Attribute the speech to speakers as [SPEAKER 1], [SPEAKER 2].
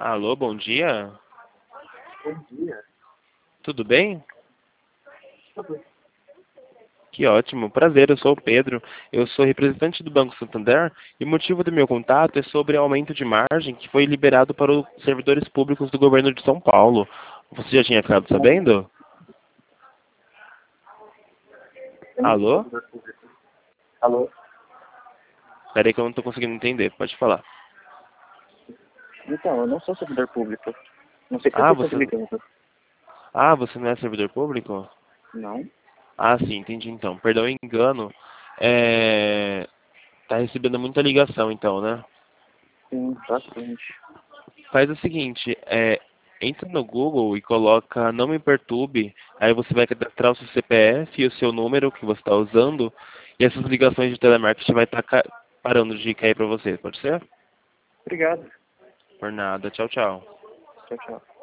[SPEAKER 1] Alô, bom dia.
[SPEAKER 2] Bom dia.
[SPEAKER 1] Tudo bem?
[SPEAKER 2] Tudo.
[SPEAKER 1] Que ótimo, prazer, eu sou o Pedro. Eu sou representante do Banco Santander e o motivo do meu contato é sobre aumento de margem que foi liberado para os servidores públicos do governo de São Paulo. Você já tinha ficado sabendo?
[SPEAKER 2] Eu não sou
[SPEAKER 1] Alô?
[SPEAKER 2] servidor público. Alô?
[SPEAKER 1] Peraí que eu não estou conseguindo entender, pode falar.
[SPEAKER 2] Então, eu não sou servidor público. Não sei por
[SPEAKER 1] Ah,
[SPEAKER 2] que você está
[SPEAKER 1] você,
[SPEAKER 2] me ligando.
[SPEAKER 1] você não é servidor público?
[SPEAKER 2] Não?
[SPEAKER 1] Ah, sim, entendi então. Perdão o engano. Tá recebendo muita ligação então, né?
[SPEAKER 2] Sim, bastante.
[SPEAKER 1] Faz o seguinte, entra no Google e coloca Não Me Perturbe, aí você vai cadastrar o seu CPF e o seu número que você está usando, e essas ligações de telemarketing vai estar parando de cair para você, pode ser?
[SPEAKER 2] Obrigado.
[SPEAKER 1] Por nada, tchau, tchau.
[SPEAKER 2] Tchau, tchau.